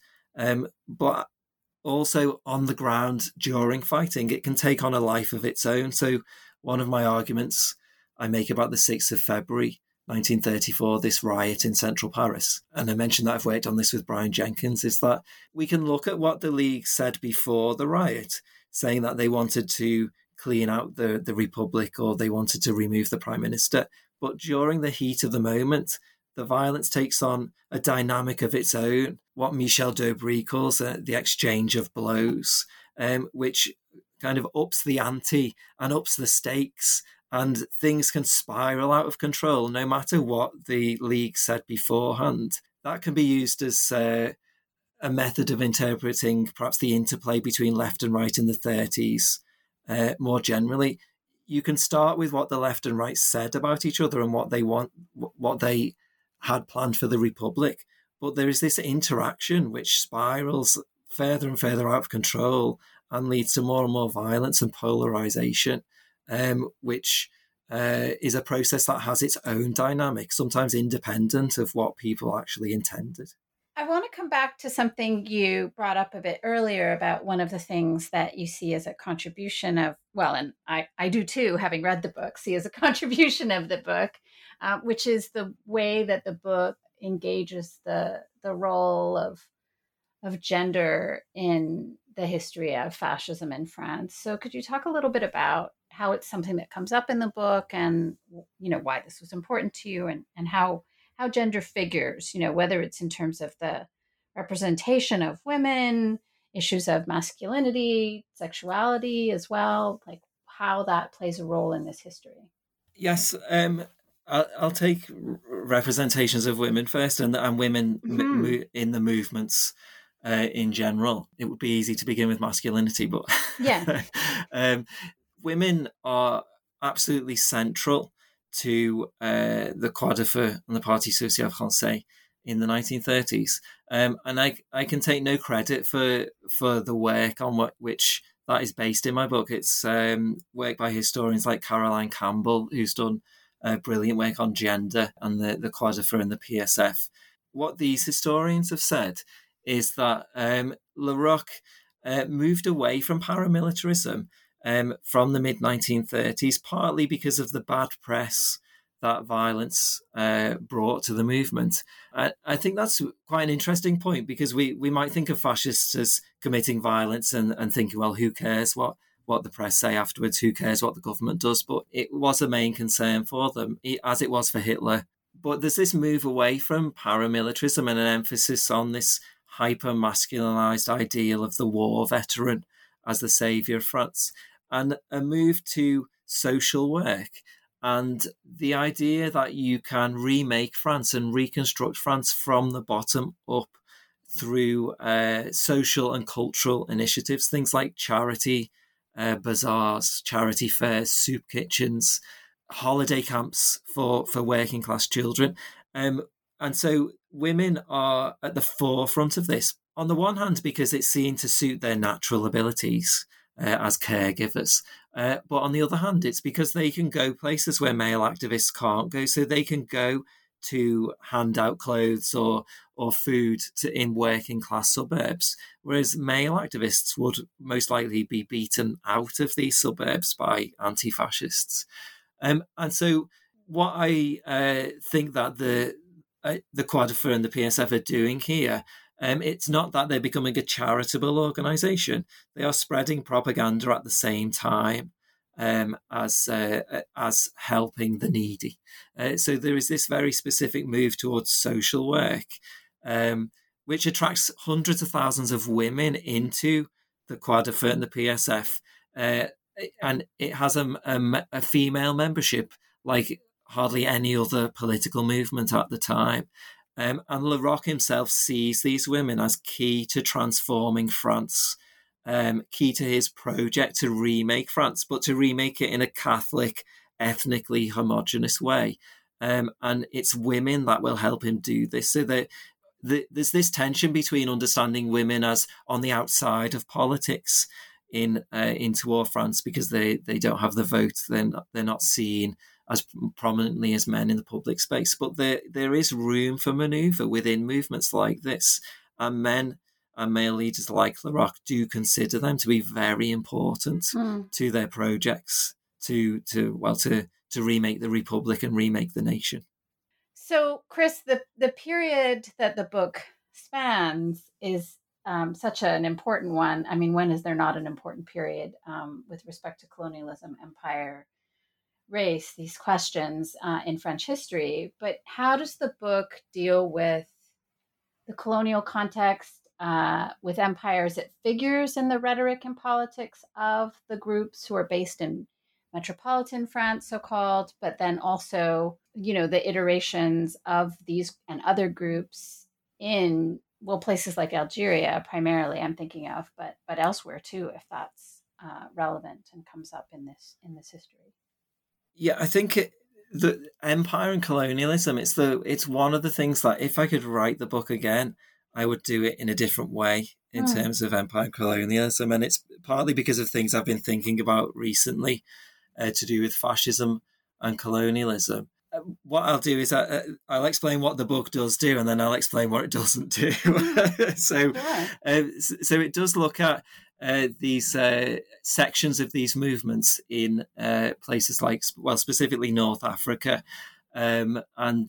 But also on the ground during fighting, it can take on a life of its own. So one of my arguments I make about the 6th of February 1934, this riot in central Paris, and I mentioned that I've worked on this with Brian Jenkins, is that we can look at what the League said before the riot, saying that they wanted to clean out the Republic, or they wanted to remove the Prime Minister. But during the heat of the moment, the violence takes on a dynamic of its own, what Michel Debré calls the exchange of blows, which kind of ups the ante and ups the stakes, and things can spiral out of control no matter what the League said beforehand. That can be used as a method of interpreting perhaps the interplay between left and right in the 30s. More generally, you can start with what the left and right said about each other and what they want, what they had planned for the Republic. But there is this interaction which spirals further and further out of control and leads to more and more violence and polarization, which is a process that has its own dynamic, sometimes independent of what people actually intended. I want to come back to something you brought up a bit earlier about one of the things that you see as a contribution of, well, and I do too, having read the book, see as a contribution of the book, which is the way that the book engages the role of gender in the history of fascism in France. So could you talk a little bit about how it's something that comes up in the book, and why this was important to you, and how gender figures, whether it's in terms of the representation of women, issues of masculinity, sexuality as well, like how that plays a role in this history. Yes, I'll take representations of women first, and women in the movements in general. It would be easy to begin with masculinity, but yeah, women are absolutely central to the Croix de Feu and the Parti Social Français in the 1930s. And I can take no credit for the work on which that is based in my book. It's work by historians like Caroline Campbell, who's done brilliant work on gender and the Croix de Feu and the PSF. What these historians have said is that Le Roch moved away from paramilitarism from the mid-1930s, partly because of the bad press that violence brought to the movement. I think that's quite an interesting point, because we might think of fascists as committing violence and thinking, well, who cares what the press say afterwards, who cares what the government does? But it was a main concern for them, as it was for Hitler. But there's this move away from paramilitarism and an emphasis on this hyper-masculinized ideal of the war veteran as the saviour of France, and a move to social work, and the idea that you can remake France and reconstruct France from the bottom up through social and cultural initiatives, things like charity bazaars, charity fairs, soup kitchens, holiday camps for working class children. And so women are at the forefront of this. On the one hand, because it's seen to suit their natural abilities as caregivers. But on the other hand, it's because they can go places where male activists can't go. So they can go to hand out clothes or food in working class suburbs, whereas male activists would most likely be beaten out of these suburbs by anti-fascists. And so what I think that the Quadrifour and the PSF are doing here, it's not that they're becoming a charitable organisation. They are spreading propaganda at the same time as helping the needy. So there is this very specific move towards social work, which attracts hundreds of thousands of women into the Quadrifour and the PSF. And it has a female membership like hardly any other political movement at the time. And Larocque himself sees these women as key to transforming France, key to his project to remake France, but to remake it in a Catholic, ethnically homogenous way. And it's women that will help him do this. So that there's this tension between understanding women as on the outside of politics in interwar France because they don't have the vote, they're not seen as prominently as men in the public space. But there is room for manoeuvre within movements like this. And men and male leaders like Larocque do consider them to be very important to their projects to remake the Republic and remake the nation. So, Chris, the period that the book spans is such an important one. I mean, when is there not an important period with respect to colonialism, empire, race, these questions in French history? But how does the book deal with the colonial context with empires? It figures in the rhetoric and politics of the groups who are based in metropolitan France, so-called, but then also, the iterations of these and other groups in, places like Algeria, primarily I'm thinking of, but elsewhere too, if that's relevant and comes up in this history. Yeah, I think the empire and colonialism, it's one of the things that if I could write the book again, I would do it in a different way in terms of empire and colonialism. And it's partly because of things I've been thinking about recently to do with fascism and colonialism. What I'll do is I'll explain what the book does do, and then I'll explain what it doesn't do. So it does look at these sections of these movements in places like, specifically North Africa. And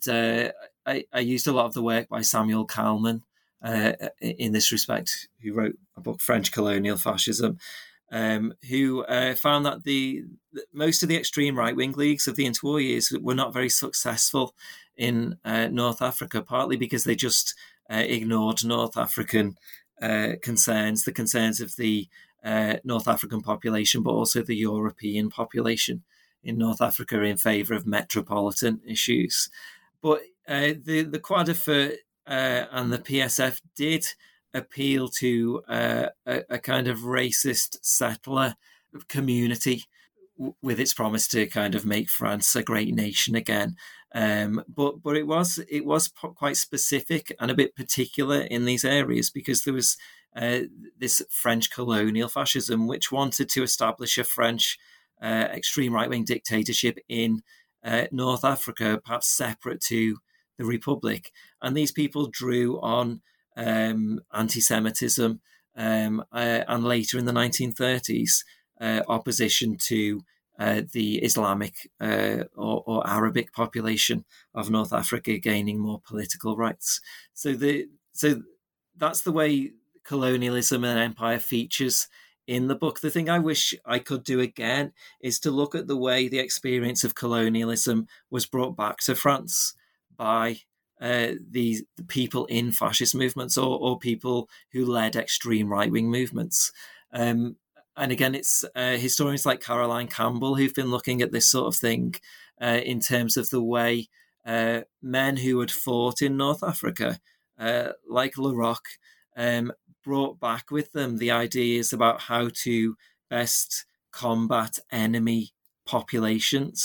I used a lot of the work by Samuel Kalman in this respect, who wrote a book, French Colonial Fascism, who found that most of the extreme right-wing leagues of the interwar years were not very successful in North Africa, partly because they just ignored North African concerns, the concerns of the North African population, but also the European population in North Africa in favour of metropolitan issues. But the Quadrifour and the PSF did appeal to a kind of racist settler community with its promise to kind of make France a great nation again. But it was quite specific and a bit particular in these areas because there was this French colonial fascism which wanted to establish a French extreme right-wing dictatorship in North Africa, perhaps separate to the Republic. And these people drew on anti-Semitism and later in the 1930s opposition to the Islamic or Arabic population of North Africa gaining more political rights. So that's the way colonialism and empire features in the book. The thing I wish I could do again is to look at the way the experience of colonialism was brought back to France by the people in fascist movements or people who led extreme right-wing movements. And again, it's historians like Caroline Campbell who've been looking at this sort of thing in terms of the way men who had fought in North Africa, like Larocque, brought back with them the ideas about how to best combat enemy populations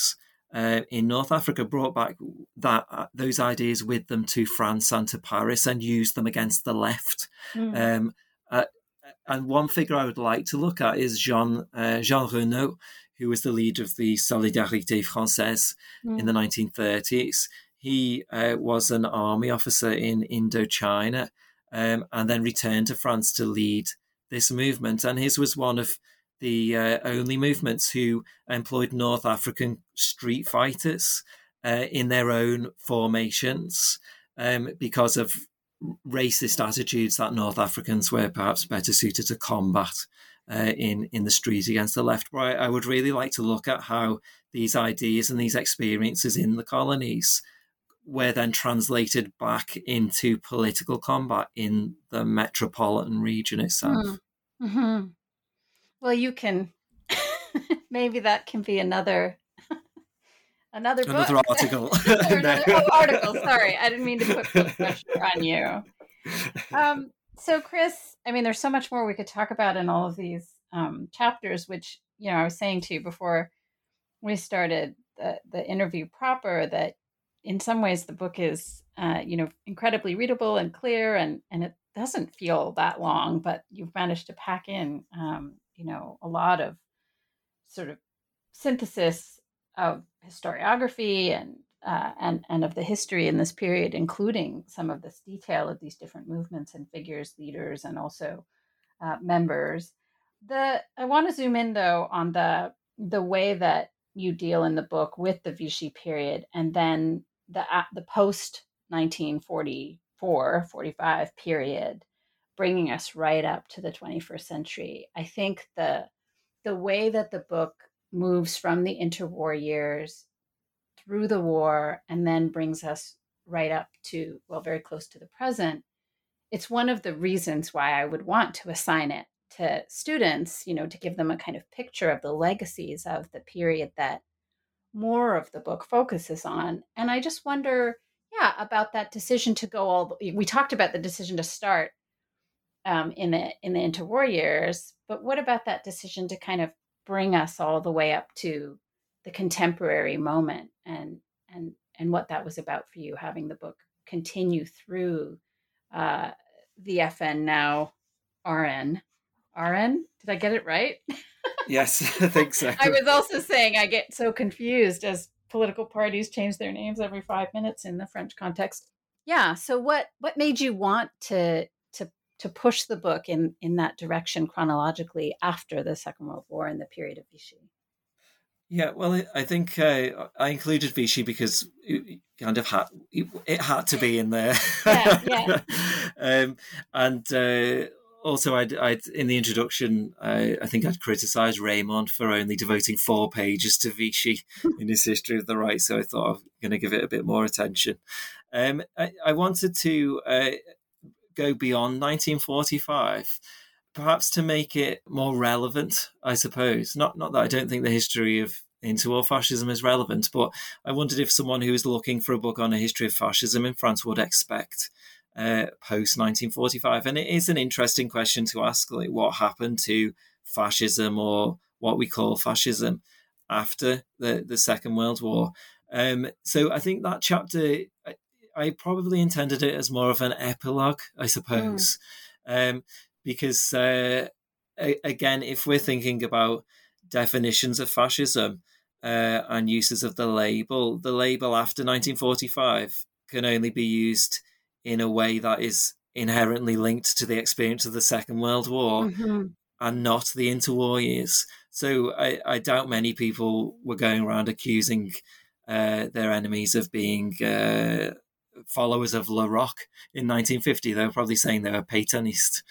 in North Africa brought back those ideas with them to France and to Paris and used them against the left. Mm. And one figure I would like to look at is Jean Renaud, who was the leader of the Solidarité Française in the 1930s. He was an army officer in Indochina and then returned to France to lead this movement. And his was one of the only movements who employed North African street fighters in their own formations because of racist attitudes that North Africans were perhaps better suited to combat in the street against the left. But I would really like to look at how these ideas and these experiences in the colonies were then translated back into political combat in the metropolitan region itself. Mm-hmm. Well, you can maybe that can be another book. Article. Article. Sorry, I didn't mean to put pressure on you. So, Chris, I mean, there's so much more we could talk about in all of these chapters, which, I was saying to you before we started the interview proper, that in some ways the book is, incredibly readable and clear, and it doesn't feel that long, but you've managed to pack in, a lot of sort of synthesis of historiography and of the history in this period, including some of this detail of these different movements and figures, leaders, and also members. I want to zoom in though on the way that you deal in the book with the Vichy period, and then the post 1944-45 period, bringing us right up to the 21st century. I think the way that the book moves from the interwar years through the war and then brings us right up to, very close to the present, it's one of the reasons why I would want to assign it to students, to give them a kind of picture of the legacies of the period that more of the book focuses on. And I just wonder, about that decision to go we talked about the decision to start in the interwar years, but what about that decision to kind of bring us all the way up to the contemporary moment, and what that was about for you, having the book continue through the FN, now RN. RN? Did I get it right? Yes, I think so. I was also saying I get so confused as political parties change their names every 5 minutes in the French context. Yeah. So what made you want to push the book in that direction chronologically after the Second World War and the period of Vichy? Yeah, well, I think I included Vichy because it kind of had to be in there. Yeah. And also, I'd in the introduction, I think I'd criticised Raymond for only devoting 4 pages to Vichy in his History of the Right, so I thought I was going to give it a bit more attention. I wanted to go beyond 1945, perhaps to make it more relevant, I suppose. Not that I don't think the history of interwar fascism is relevant, but I wondered if someone who was looking for a book on a history of fascism in France would expect post-1945. And it is an interesting question to ask, like, what happened to fascism, or what we call fascism, after the Second World War. So I think that chapter, I probably intended it as more of an epilogue, I suppose. Because, again, if we're thinking about definitions of fascism and uses of the label after 1945 can only be used in a way that is inherently linked to the experience of the Second World War and not the interwar years. So I doubt many people were going around accusing their enemies of being followers of Le Roc in 1950. They were probably saying they were Pétainist.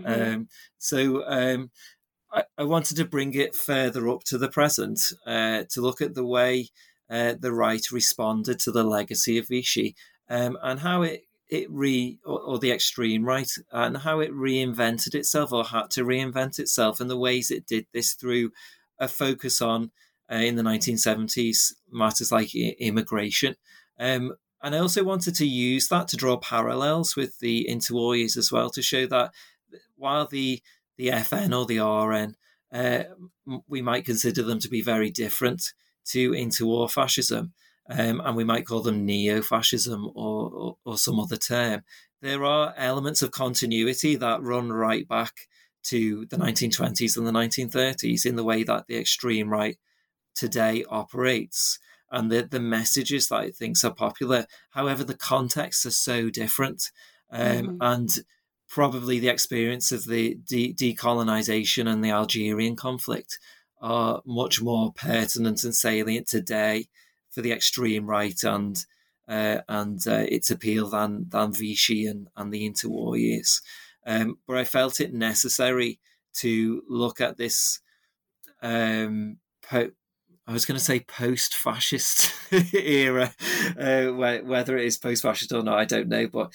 I wanted to bring it further up to the present, to look at the way the right responded to the legacy of Vichy, and how or the extreme right, and how it reinvented itself, or had to reinvent itself, and the ways it did this through a focus on, in the 1970s, matters like immigration. And I also wanted to use that to draw parallels with the interwar years as well, to show that while the FN or the RN, we might consider them to be very different, to interwar fascism, and we might call them neo-fascism or some other term, there are elements of continuity that run right back to the 1920s and the 1930s in the way that the extreme right today operates, and the messages that it thinks are popular. However, the contexts are so different, and probably the experience of the decolonization and the Algerian conflict are much more pertinent and salient today for the extreme right and its appeal than Vichy and the interwar years. But I felt it necessary to look at this I was going to say post-fascist era, whether it is post-fascist or not, I don't know. But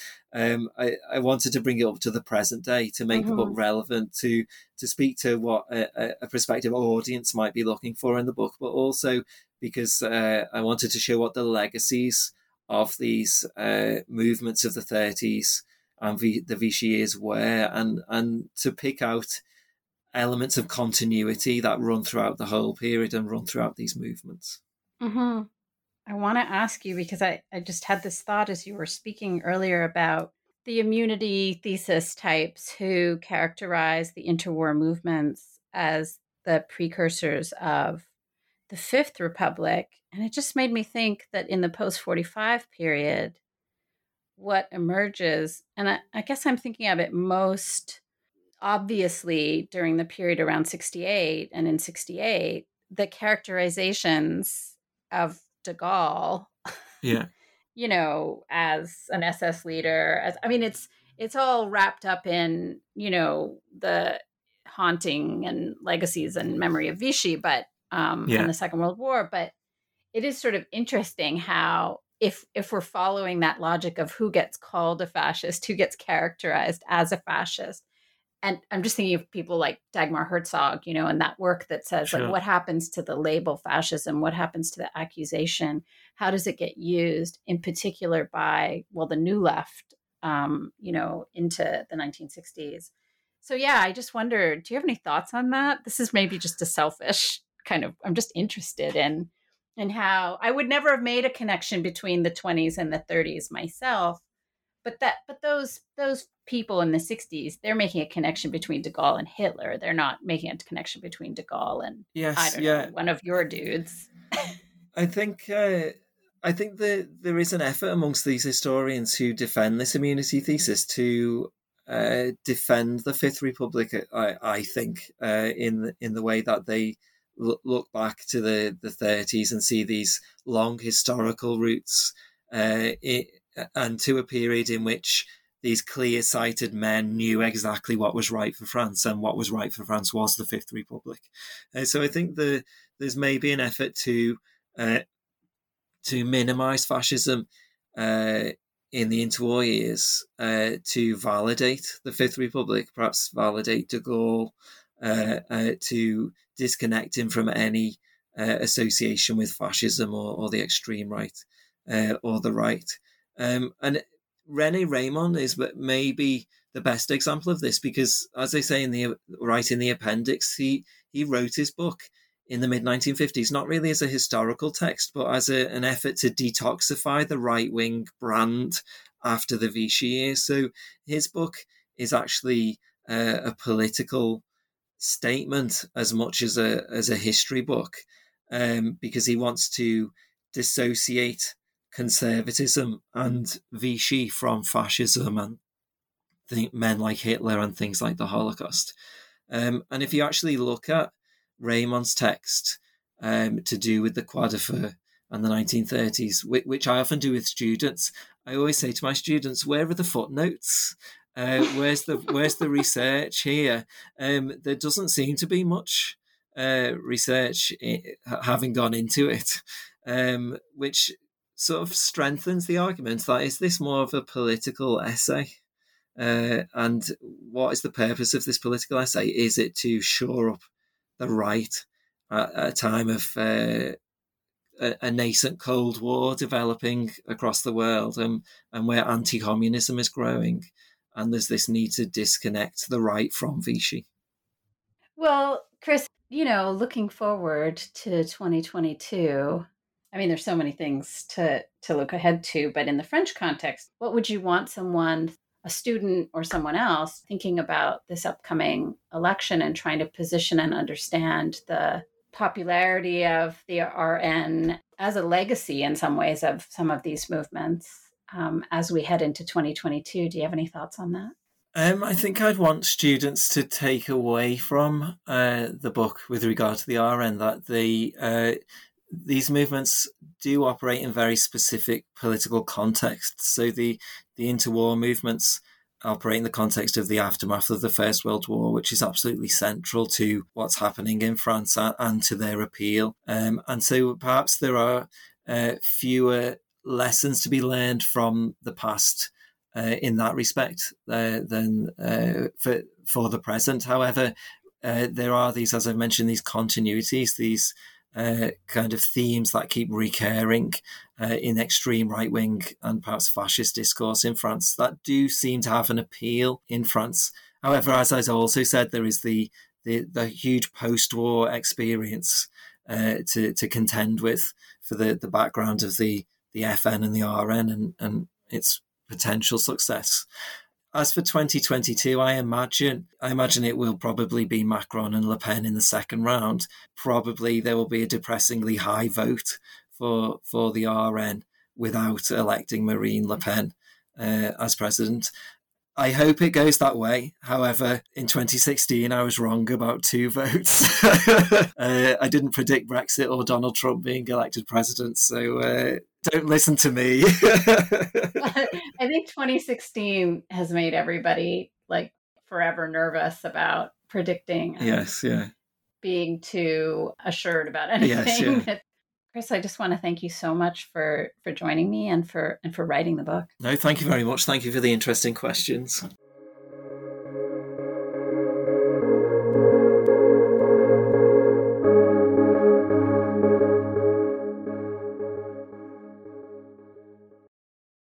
I wanted to bring it up to the present day to make the book relevant, to speak to what a prospective audience might be looking for in the book, but also because I wanted to show what the legacies of these movements of the 30s and the Vichy years were, and to pick out elements of continuity that run throughout the whole period and run throughout these movements. I want to ask you, because I just had this thought as you were speaking earlier about the immunity thesis types who characterize the interwar movements as the precursors of the Fifth Republic. And it just made me think that in the post-45 period, what emerges, and I guess I'm thinking of it most obviously during the period around 68, and in 68, the characterizations of de Gaulle, you know, as an SS leader, it's all wrapped up in, you know, the haunting and legacies and memory of Vichy, but and the Second World War. But it is sort of interesting how if we're following that logic of who gets called a fascist, who gets characterized as a fascist. And I'm just thinking of people like Dagmar Herzog, you know, and that work that says, like, what happens to the label fascism? What happens to the accusation? How does it get used in particular by, well, the New Left, you know, into the 1960s? So, yeah, I just wondered, do you have any thoughts on that? This is maybe just a selfish kind of, I'm just interested in how I would never have made a connection between the 20s and the 30s myself. But those people in the 60s, they're making a connection between de Gaulle and Hitler. They're not making a connection between de Gaulle and I don't know, one of your dudes. I think that there is an effort amongst these historians who defend this immunity thesis to defend the Fifth Republic. I think in the way that they look back to the 30s and see these long historical roots and to a period in which these clear-sighted men knew exactly what was right for France, and what was right for France was the Fifth Republic. So I think there's maybe an effort to minimise fascism in the interwar years, to validate the Fifth Republic, perhaps validate de Gaulle, to disconnect him from any association with fascism or the extreme right or the right. And René Raymond is maybe the best example of this, because, as I say in the appendix, he wrote his book in the mid-1950s, not really as a historical text, but as an effort to detoxify the right-wing brand after the Vichy years. So his book is actually a political statement as much as a history book, because he wants to dissociate conservatism and Vichy from fascism and men like Hitler and things like the Holocaust. And if you actually look at Raymond's text to do with the Croix de Feu and the 1930s, which I often do with students, I always say to my students, where are the footnotes? Where's the research here? There doesn't seem to be much research having gone into it, which sort of strengthens the argument that is this more of a political essay? And what is the purpose of this political essay? Is it to shore up the right at a time of a nascent Cold War developing across the world, and where anti-communism is growing, and there's this need to disconnect the right from Vichy? Well, Chris, looking forward to 2022, I mean, there's so many things to look ahead to, but in the French context, what would you want someone, a student or someone else, thinking about this upcoming election and trying to position and understand the popularity of the RN as a legacy in some ways of some of these movements as we head into 2022? Do you have any thoughts on that? I think I'd want students to take away from the book with regard to the RN that these movements do operate in very specific political contexts. So the interwar movements operate in the context of the aftermath of the First World War, which is absolutely central to what's happening in France and to their appeal. And so perhaps there are fewer lessons to be learned from the past in that respect than for the present. However, there are these, as I've mentioned, these continuities, these kind of themes that keep recurring in extreme right-wing and perhaps fascist discourse in France that do seem to have an appeal in France. However, as I also said, there is the huge post-war experience to contend with for the background of the FN and the RN and its potential success. As for 2022, I imagine it will probably be Macron and Le Pen in the second round. Probably there will be a depressingly high vote for the RN without electing Marine Le Pen as president. I hope it goes that way. However, in 2016, I was wrong about 2 votes. I didn't predict Brexit or Donald Trump being elected president, so don't listen to me. I think 2016 has made everybody like forever nervous about predicting. Yes, yeah. Being too assured about anything. Yes, yeah. Chris, I just want to thank you so much for joining me and for writing the book. No, thank you very much. Thank you for the interesting questions.